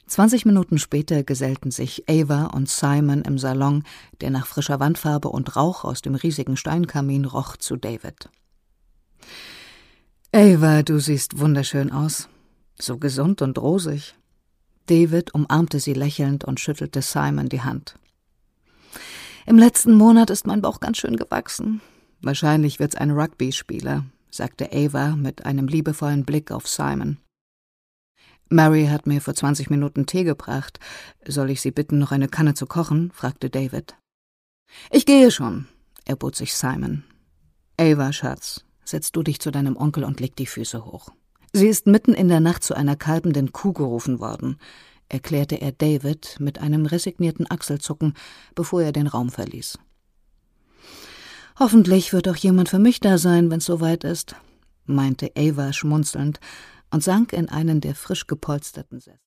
20 Minuten später gesellten sich Ava und Simon im Salon, der nach frischer Wandfarbe und Rauch aus dem riesigen Steinkamin roch, zu David. »Ava, du siehst wunderschön aus. So gesund und rosig.« David umarmte sie lächelnd und schüttelte Simon die Hand. »Im letzten Monat ist mein Bauch ganz schön gewachsen. Wahrscheinlich wird's ein Rugby-Spieler«, sagte Ava mit einem liebevollen Blick auf Simon. »Mary hat mir vor 20 Minuten Tee gebracht. Soll ich Sie bitten, noch eine Kanne zu kochen?« fragte David. »Ich gehe schon«, erbot sich Simon. »Ava, Schatz, setz du dich zu deinem Onkel und leg die Füße hoch. Sie ist mitten in der Nacht zu einer kalbenden Kuh gerufen worden«, erklärte er David mit einem resignierten Achselzucken, bevor er den Raum verließ. »Hoffentlich wird auch jemand für mich da sein, wenn's soweit ist«, meinte Ava schmunzelnd und sank in einen der frisch gepolsterten Sessel.